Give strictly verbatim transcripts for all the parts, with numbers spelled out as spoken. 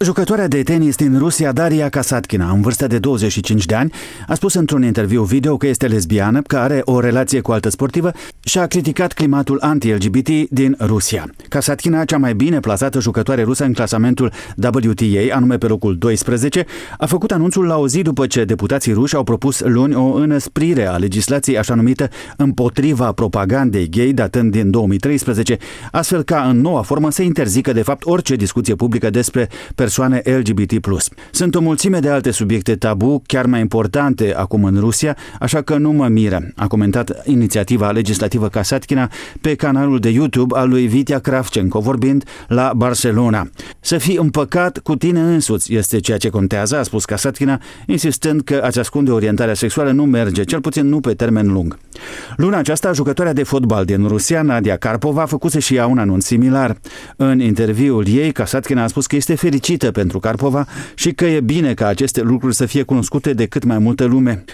Jucătoarea de tenis din Rusia, Daria Kasatkina, în vârstă de douăzeci și cinci de ani, a spus într-un interviu video că este lesbiană, că are o relație cu altă sportivă și a criticat climatul anti-L G B T din Rusia. Kasatkina, cea mai bine plasată jucătoare rusă în clasamentul W T A, anume pe locul doisprezece, a făcut anunțul la o zi după ce deputații ruși au propus luni o înăsprire a legislației așa numită împotriva propagandei gay, datând din două mii treisprezece, astfel ca în noua formă să interzică de fapt orice discuție publică despre persoane L G B T plus. Sunt o mulțime de alte subiecte tabu, chiar mai importante acum în Rusia, așa că nu mă miră, a comentat inițiativa legislativă Kasatkina pe canalul de YouTube al lui Vitya Kravchenko, vorbind la Barcelona. Să fii împăcat cu tine însuți este ceea ce contează, a spus Kasatkina, insistând că a-ți ascunde orientarea sexuală nu merge, cel puțin nu pe termen lung. Luna aceasta, jucătoarea de fotbal din Rusia, Nadia Karpova, făcuse și ea un anunț similar. În interviul ei, Kasatkina a spus că este fericită pentru Karpova și că e bine ca aceste lucruri să fie cunoscute de cât mai multă lume.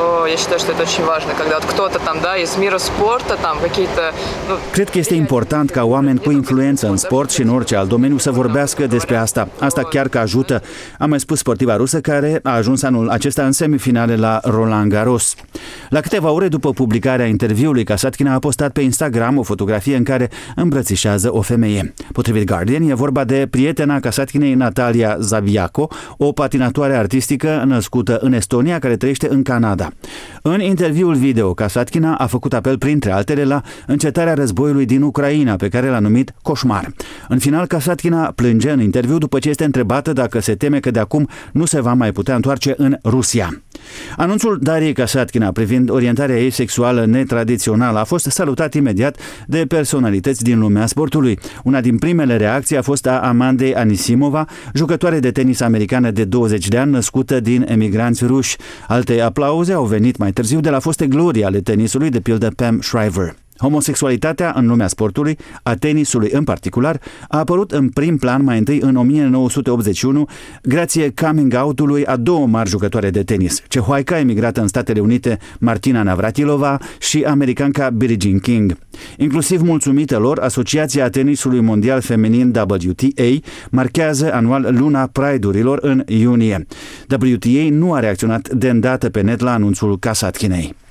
Cred că este important ca oameni cu influență în sport și în orice alt domeniu să vorbească despre asta. Asta chiar că ajută, a mai spus sportiva rusă, care a ajuns anul acesta în semifinale la Roland Garros. La câteva ore după publicarea interviului, Kasatkina a postat pe Instagram o fotografie în care îmbrățișează o femeie. Potrivit Guardian, e vorba de prietena Kasatkinei, Natalia Zaviaco, o patinatoare artistică născută în Estonia, care trăiește în Canada. În interviul video, Kasatkina a făcut apel, printre altele, la încetarea războiului din Ucraina, pe care l-a numit coșmar. În final, Kasatkina plânge în interviu după ce este întrebată dacă se teme că de acum nu se va mai putea întoarce în Rusia. Anunțul Dariei Kasatkina privind orientarea ei sexuală netradițională a fost salutat imediat de personalități din lumea sportului. Una din primele reacții a fost a Amandei Anisimova, jucătoare de tenis americană de douăzeci de ani, născută din emigranți ruși. Alte aplauze au venit mai târziu de la foste glorii ale tenisului, de pildă Pam Shriver. Homosexualitatea în lumea sportului, a tenisului în particular, a apărut în prim plan mai întâi în o mie nouă sute optzeci și unu, grație coming out-ului a două mari jucătoare de tenis, cehoaica emigrată în Statele Unite Martina Navratilova și americanca Billie Jean King. Inclusiv mulțumită lor, Asociația Tenisului Mondial Feminin W T A marchează anual luna Pride-urilor în iunie. W T A nu a reacționat de îndată pe net la anunțul Kasatkinei.